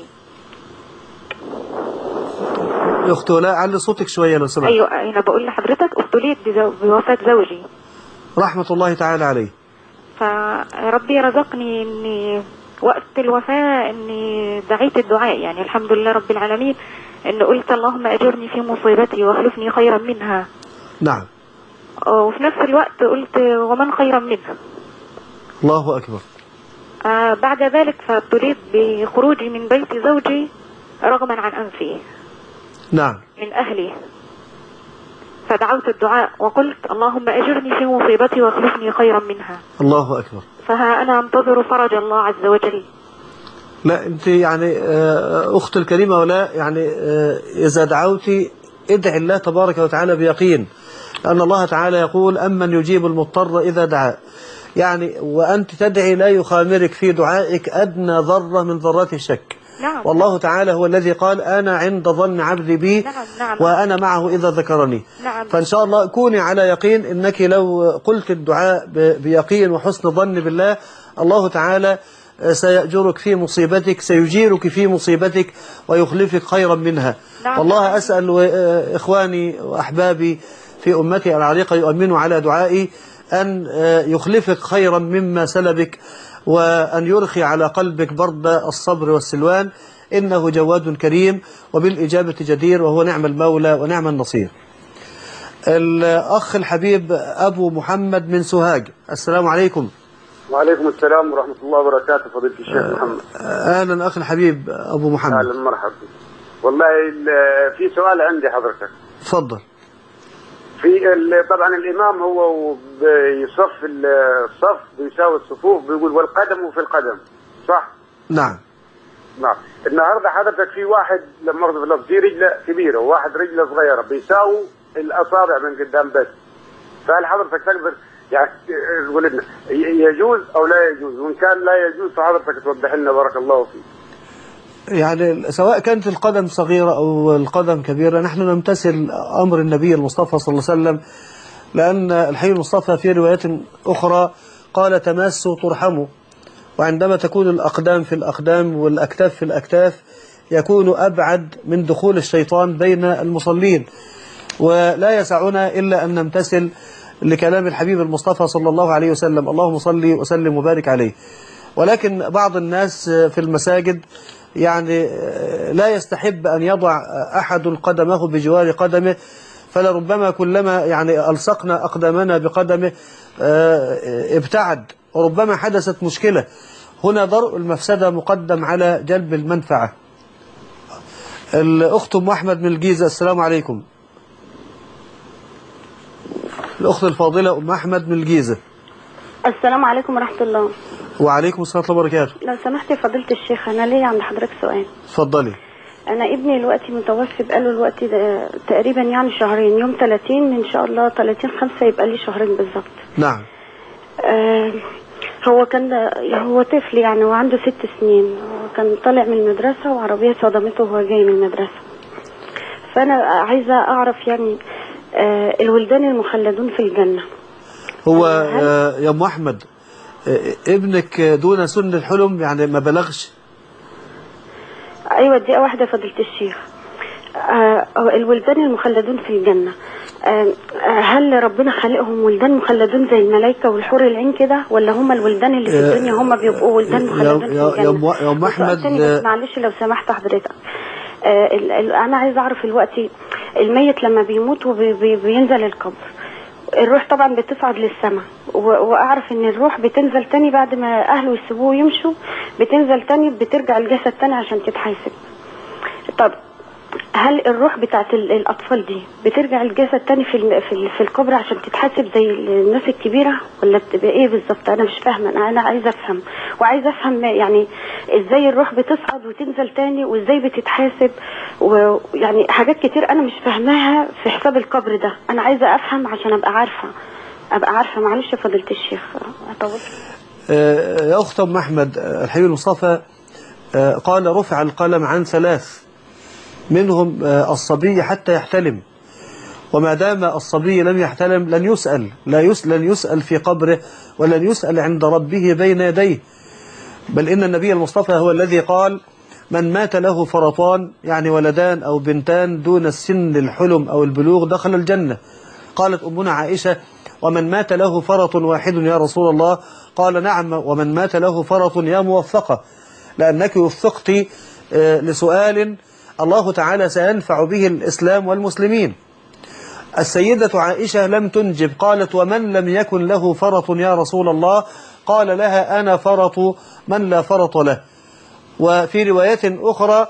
يا أخت ولاء علي صوتك شوية لو سمحت. أيوة أنا بقول لحضرتك ابتليت بوفاة زوجي رحمة الله تعالى عليه. فربي رزقني إني وقت الوفاة إني دعيت الدعاء، يعني الحمد لله رب العالمين، إن قلت اللهم أجرني في مصيبتي واخلفني خيرا منها. نعم. وفي نفس الوقت قلت ومن خيرا منها. الله أكبر. آه بعد ذلك فابتليت بخروجي من بيت زوجي رغما عن أنفي. نعم. من أهلي، فدعوت الدعاء وقلت اللهم أجرني في مصيبتي واخلفني خيرا منها. الله أكبر. فها أنا أنتظر فرج الله عز وجل. لا أنت يعني أخت الكريمة ولا يعني إذا دعوتي ادعي الله تبارك وتعالى بيقين، لأن الله تعالى يقول: أمن يجيب المضطر إذا دعا. يعني وأنت تدعي لا يخامرك في دعائك أدنى ذرة من ذرات الشك. نعم. والله تعالى هو الذي قال: أنا عند ظن عبدي بي. نعم. نعم. وأنا معه إذا ذكرني. نعم. فإن شاء الله كوني على يقين إنك لو قلت الدعاء بيقين وحسن ظن بالله، الله تعالى سيأجرك في مصيبتك، سيجيرك في مصيبتك ويخلفك خيرا منها. نعم. والله أسأل إخواني وأحبابي في أمتي العريقة يؤمنوا على دعائي أن يخلفك خيرا مما سلبك، وأن يرخي على قلبك برد الصبر والسلوان، إنه جواد كريم وبالإجابة جدير، وهو نعم المولى ونعم النصير. الأخ الحبيب أبو محمد من سوهاج. السلام عليكم. وعليكم السلام ورحمة الله وبركاته فضيلة الشيخ محمد. أهلا أخي الحبيب أبو محمد. أهلا مرحبا. والله في سؤال عندي حضرتك. تفضل. في طبعا الإمام هو بيصف الصف بيساوي الصفوف، بيقول والقدم في القدم، صح؟ نعم. نعم. النهارده حضرتك في واحد لما أخذ في اللفظ في رجلة كبيرة وواحد رجلة صغيرة بيساووا الأصابع من قدام بس، فهل حضرتك تقدر يعني تقول لنا يجوز أو لا يجوز؟ وإن كان لا يجوز فحضرتك توضح لنا بارك الله فيك. يعني سواء كانت القدم صغيرة أو القدم كبيرة نحن نمتثل أمر النبي المصطفى صلى الله عليه وسلم، لأن الحي المصطفى في روايات أخرى قال: تماسوا ترحموا. وعندما تكون الأقدام في الأقدام والأكتاف في الأكتاف يكون أبعد من دخول الشيطان بين المصلين، ولا يسعنا إلا أن نمتثل لكلام الحبيب المصطفى صلى الله عليه وسلم: اللهم صل وسلم وبارك عليه. ولكن بعض الناس في المساجد يعني لا يستحب أن يضع أحد قدمه بجوار قدمه، فلربما كلما يعني ألصقنا أقدامنا بقدمه ابتعد، وربما حدثت مشكلة. هنا درء المفسدة مقدم على جلب المنفعة. الأخت أم أحمد من الجيزة، السلام عليكم. الأخت الفاضلة أم أحمد من الجيزة. السلام عليكم ورحمة الله. وعليكم السلام ورحمة الله وبركاته. لو سمحت يا فضيلة الشيخ، أنا ليا عند حضرتك سؤال. اتفضلي. أنا ابني دلوقتي متوفي بقاله الوقت ده تقريبا يعني شهرين، يوم ثلاثين إن شاء الله ثلاثين خمسة يبقى لي شهرين بالظبط. نعم. آه هو كان هو طفل يعني وعنده ست سنين، وكان طالع من المدرسة وعربية صدمته وهو جاي من المدرسة. فأنا عايزة أعرف يعني آه الولدان المخلدون في الجنة. هو آه يا أم أحمد آه ابنك دون سن الحلم يعني ما بلغش؟ أيوة دي واحدة فضيلة الشيخ. آه الولدان المخلدون في الجنة، آه هل ربنا خلقهم ولدان مخلدون زي الملائكة والحور العين كده، ولا هم الولدان اللي في الدنيا هم بيبقوا ولدان مخلدون في الجنة؟ يا أم أحمد بس معلش لو سمحت حضرتك، آه أنا عايز أعرف الوقت الميت لما بيموت وبينزل القبر، الروح طبعا بتصعد للسماء، واعرف ان الروح بتنزل تاني بعد ما اهله يسيبوه ويمشوا، بتنزل تاني بترجع الجسد تاني عشان تتحاسب. طب هل الروح بتاعت الاطفال دي بترجع الجسد تاني في في القبر عشان تتحاسب زي الناس الكبيره، ولا بتبقى ايه بالظبط؟ انا مش فاهمه، انا عايزه افهم وعايزه افهم يعني ازاي الروح بتصعد وتنزل تاني، وازاي بتتحاسب، ويعني حاجات كتير انا مش فاهماها في حساب القبر ده. انا عايزه افهم عشان ابقى عارفه ابقى عارفه معلش يا فضيله الشيخ اطول. يا اخت ام احمد، الحبيب المصطفى قال رفع القلم عن ثلاث، منهم الصبي حتى يحتلم، وما دام الصبي لم يحتلم لن يسأل لا يسأل لن يسأل في قبره، ولن يسأل عند ربه بين يديه. بل إن النبي المصطفى هو الذي قال: من مات له فرطان يعني ولدان أو بنتان دون السن الحلم أو البلوغ دخل الجنة. قالت أمنا عائشة: ومن مات له فرط واحد يا رسول الله؟ قال: نعم، ومن مات له فرط يا موفقة، لأنك وفقت لسؤال الله تعالى سينفع به الإسلام والمسلمين. السيدة عائشة لم تنجب، قالت: ومن لم يكن له فرط يا رسول الله؟ قال لها: أنا فرط من لا فرط له. وفي رواية أخرى: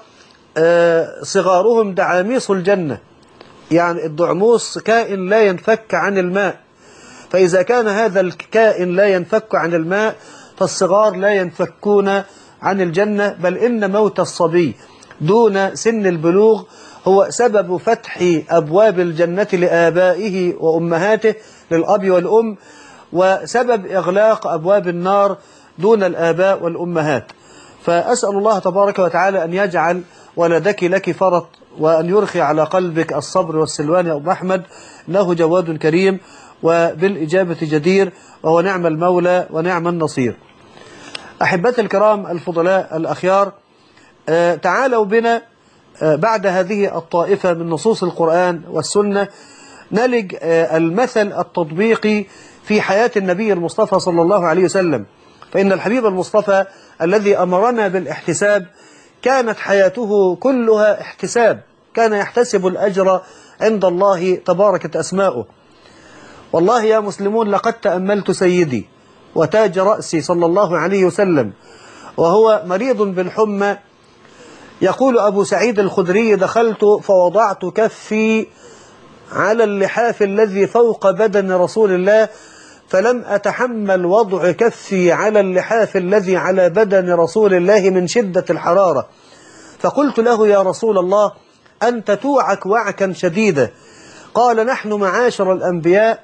صغارهم دعاميص الجنة، يعني الدعموس كائن لا ينفك عن الماء، فإذا كان هذا الكائن لا ينفك عن الماء فالصغار لا ينفكون عن الجنة. بل إن موت الصبي دون سن البلوغ هو سبب فتح أبواب الجنة لآبائه وأمهاته، للأب والأم، وسبب إغلاق أبواب النار دون الآباء والأمهات. فأسأل الله تبارك وتعالى أن يجعل ولدك لك فرط، وأن يرخي على قلبك الصبر والسلوان يا أم أحمد، إنه جواد كريم وبالإجابة جدير، وهو نعم المولى ونعم النصير. أحبتي الكرام الفضلاء الأخيار، آه تعالوا بنا آه بعد هذه الطائفة من نصوص القرآن والسنة نلج آه المثل التطبيقي في حياة النبي المصطفى صلى الله عليه وسلم. فإن الحبيب المصطفى الذي أمرنا بالاحتساب كانت حياته كلها احتساب، كان يحتسب الأجر عند الله تباركت أسماؤه. والله يا مسلمون لقد تأملت سيدي وتاج رأسي صلى الله عليه وسلم وهو مريض بالحمى. يقول أبو سعيد الخدري: دخلت فوضعت كفي على اللحاف الذي فوق بدن رسول الله، فلم أتحمل وضع كفي على اللحاف الذي على بدن رسول الله من شدة الحرارة، فقلت له: يا رسول الله، أنت توعك وعكا شديدا. قال: نحن معاشر الأنبياء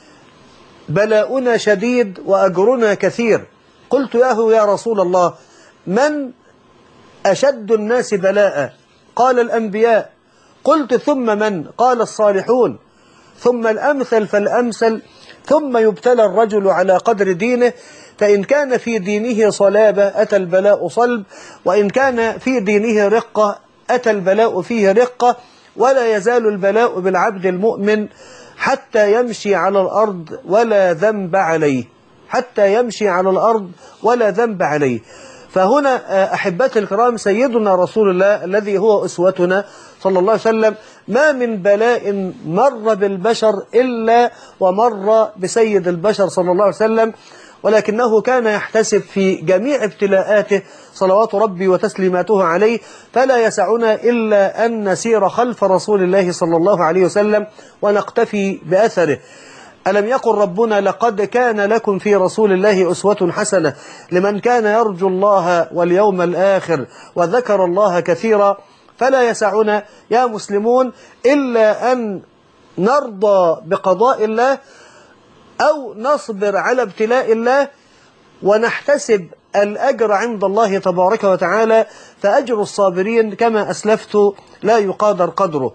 بلاؤنا شديد وأجرنا كثير. قلت له: يا رسول الله، من أشد الناس بلاء؟ قال: الأنبياء. قلت: ثم من؟ قال: الصالحون. ثم الأمثل فالأمثل، ثم يبتلى الرجل على قدر دينه، فإن كان في دينه صلابة أتى البلاء صلب، وإن كان في دينه رقة أتى البلاء فيه رقة، ولا يزال البلاء بالعبد المؤمن حتى يمشي على الأرض ولا ذنب عليه، حتى يمشي على الأرض ولا ذنب عليه. فهنا أحبتي الكرام سيدنا رسول الله الذي هو أسوتنا صلى الله عليه وسلم ما من بلاء مر بالبشر إلا ومر بسيد البشر صلى الله عليه وسلم، ولكنه كان يحتسب في جميع ابتلاءاته صلوات ربي وتسليماته عليه. فلا يسعنا إلا أن نسير خلف رسول الله صلى الله عليه وسلم ونقتفي بأثره. ألم يقل ربنا لقد كان لكم في رسول الله أسوة حسنة لمن كان يرجو الله واليوم الآخر وذكر الله كثيرا. فلا يسعنا يا مسلمون إلا أن نرضى بقضاء الله أو نصبر على ابتلاء الله ونحتسب الأجر عند الله تبارك وتعالى، فأجر الصابرين كما أسلفت لا يقادر قدره.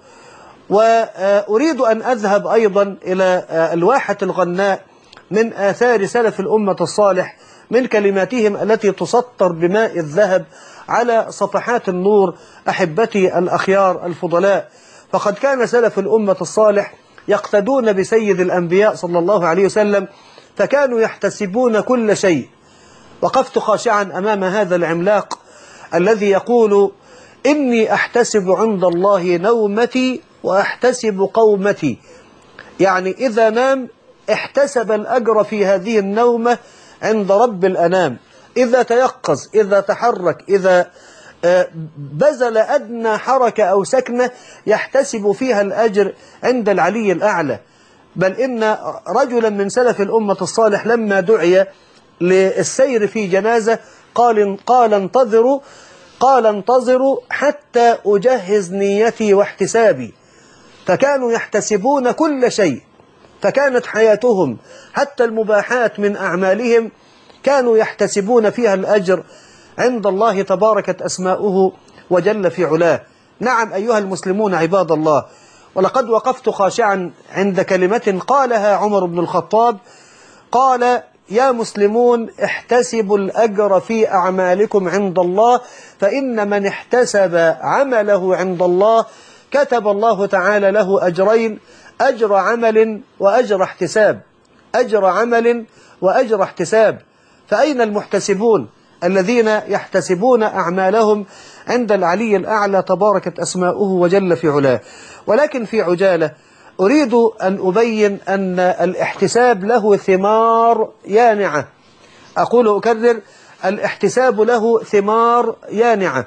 وأريد أن أذهب أيضا إلى الواحة الغناء من آثار سلف الأمة الصالح، من كلماتهم التي تسطر بماء الذهب على صفحات النور. أحبتي الأخيار الفضلاء، فقد كان سلف الأمة الصالح يقتدون بسيد الأنبياء صلى الله عليه وسلم، فكانوا يحتسبون كل شيء. وقفت خاشعا أمام هذا العملاق الذي يقول: إني أحتسب عند الله نومتي وأحتسب قومتي. يعني إذا نام احتسب الأجر في هذه النومة عند رب الأنام، إذا تيقظ، إذا تحرك، إذا بذل أدنى حركة أو سكنة يحتسب فيها الأجر عند العلي الأعلى. بل إن رجلا من سلف الأمة الصالح لما دعي للسير في جنازة قال قال انتظروا قال انتظروا حتى أجهز نيتي واحتسابي. فكانوا يحتسبون كل شيء، فكانت حياتهم حتى المباحات من أعمالهم كانوا يحتسبون فيها الأجر عند الله تباركت أسماؤه وجل في علاه. نعم أيها المسلمون عباد الله، ولقد وقفت خاشعا عند كلمة قالها عمر بن الخطاب، قال: يا مسلمون احتسبوا الأجر في أعمالكم عند الله، فإن من احتسب عمله عند الله كتب الله تعالى له أجرين: أجر عمل وأجر احتساب، أجر عمل وأجر احتساب. فأين المحتسبون الذين يحتسبون أعمالهم عند العلي الأعلى تباركت أسماؤه وجل في علاه؟ ولكن في عجالة أريد أن أبين أن الاحتساب له ثمار يانعة. أقول أكرر: الاحتساب له ثمار يانعة.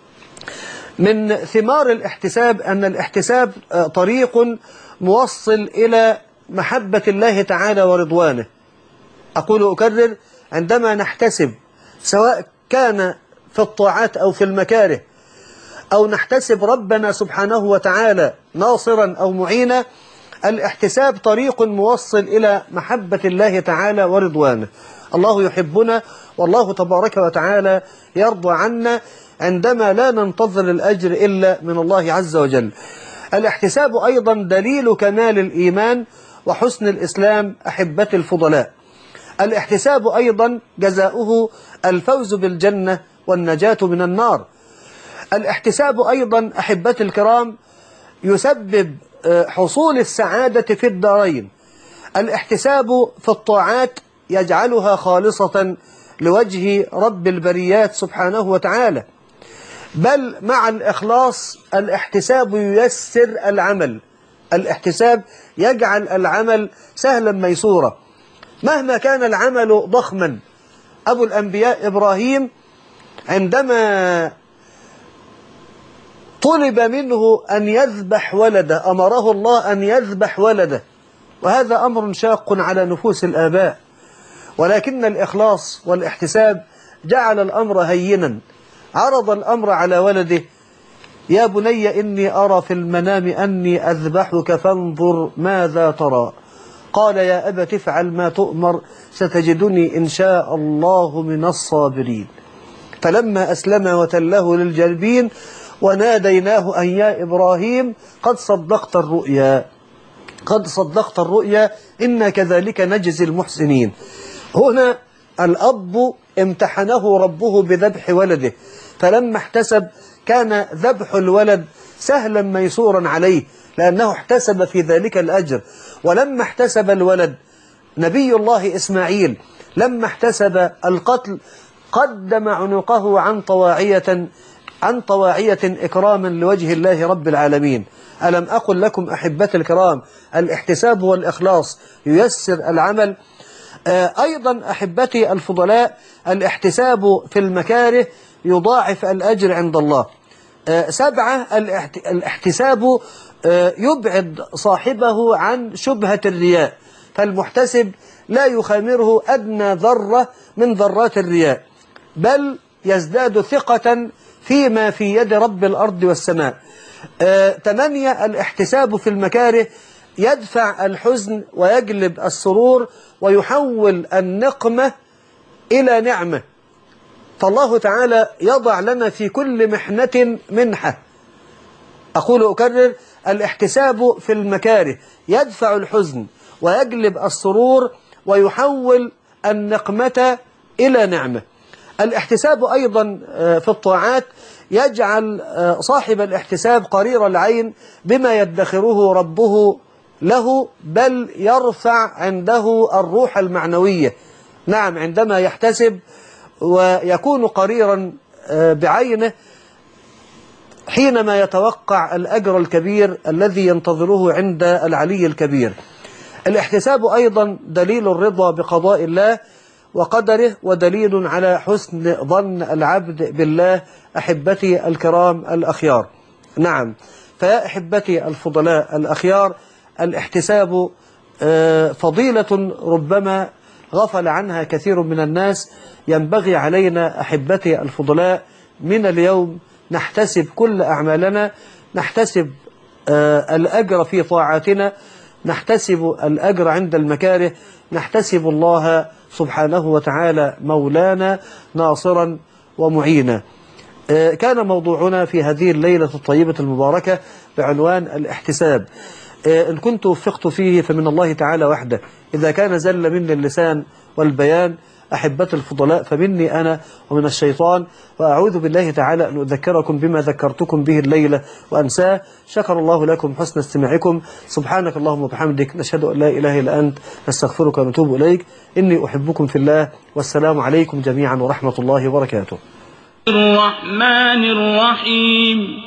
من ثمار الاحتساب أن الاحتساب طريق موصل إلى محبة الله تعالى ورضوانه. أقول أكرر: عندما نحتسب سواء كان في الطاعات أو في المكاره، أو نحتسب ربنا سبحانه وتعالى ناصرا أو معينا، الاحتساب طريق موصل إلى محبة الله تعالى ورضوانه. الله يحبنا والله تبارك وتعالى يرضى عنا عندما لا ننتظر الأجر إلا من الله عز وجل. الاحتساب أيضا دليل كمال الإيمان وحسن الإسلام أحبتي الفضلاء. الاحتساب أيضا جزاؤه الفوز بالجنة والنجاة من النار. الاحتساب أيضا أحبتي الكرام يسبب حصول السعادة في الدارين. الاحتساب في الطاعات يجعلها خالصة لوجه رب البريات سبحانه وتعالى. بل مع الإخلاص الاحتساب ييسر العمل، الاحتساب يجعل العمل سهلا ميسورا مهما كان العمل ضخما. أبو الأنبياء إبراهيم عندما طلب منه أن يذبح ولده أمره الله أن يذبح ولده، وهذا أمر شاق على نفوس الآباء، ولكن الإخلاص والاحتساب جعل الأمر هينا. عرض الأمر على ولده: يا بني إني أرى في المنام أني أذبحك فانظر ماذا ترى. قال: يا أبت افعل ما تؤمر ستجدني إن شاء الله من الصابرين. فلما أسلم وتله للجبين وناديناه أن يا إبراهيم قد صدقت الرؤيا قد صدقت الرؤيا إنا كذلك نجزي المحسنين. هنا الأب امتحنه ربه بذبح ولده، فلما احتسب كان ذبح الولد سهلا ميسورا عليه لأنه احتسب في ذلك الأجر. ولما احتسب الولد نبي الله إسماعيل لما احتسب القتل قدم عنقه عن طواعية عن طواعية إكراما لوجه الله رب العالمين. ألم أقل لكم أحبتي الكرام الاحتساب والإخلاص ييسر العمل؟ أيضا أحبتي الفضلاء الاحتساب في المكاره يضاعف الأجر عند الله. سبعة الاحتساب يبعد صاحبه عن شبهة الرياء، فالمحتسب لا يخامره أدنى ذرة من ذرات الرياء، بل يزداد ثقة فيما في يد رب الأرض والسماء. ثمانية الاحتساب في المكاره يدفع الحزن ويجلب السرور ويحول النقمة إلى نعمة، فالله تعالى يضع لنا في كل محنة منحة. أقول أكرر: الاحتساب في المكاره يدفع الحزن ويجلب السرور ويحول النقمة إلى نعمة. الاحتساب أيضا في الطاعات يجعل صاحب الاحتساب قرير العين بما يدخره ربه له، بل يرفع عنده الروح المعنوية. نعم، عندما يحتسب ويكون قريرا بعينه حينما يتوقع الأجر الكبير الذي ينتظره عند العلي الكبير. الاحتساب أيضا دليل الرضا بقضاء الله وقدره، ودليل على حسن ظن العبد بالله. أحبتي الكرام الأخيار، نعم، فيا أحبتي الفضلاء الأخيار، الاحتساب فضيلة ربما غفل عنها كثير من الناس. ينبغي علينا أحبتي الفضلاء من اليوم نحتسب كل أعمالنا، نحتسب الأجر في طاعاتنا، نحتسب الأجر عند المكاره، نحتسب الله سبحانه وتعالى مولانا ناصرا ومعينا. كان موضوعنا في هذه الليلة الطيبة المباركة بعنوان الاحتساب. إن كنت وفقت فيه فمن الله تعالى وحده، إذا كان زل مني اللسان والبيان أحبة الفضلاء فمني أنا ومن الشيطان، وأعوذ بالله تعالى أن أذكركم بما ذكرتكم به الليلة وأنساه. شكر الله لكم حسن استماعكم. سبحانك اللهم وبحمدك، نشهد أن لا إله إلا أنت، نستغفرك ونتوب إليك. إني أحبكم في الله، والسلام عليكم جميعا ورحمة الله وبركاته. الرحمن الرحيم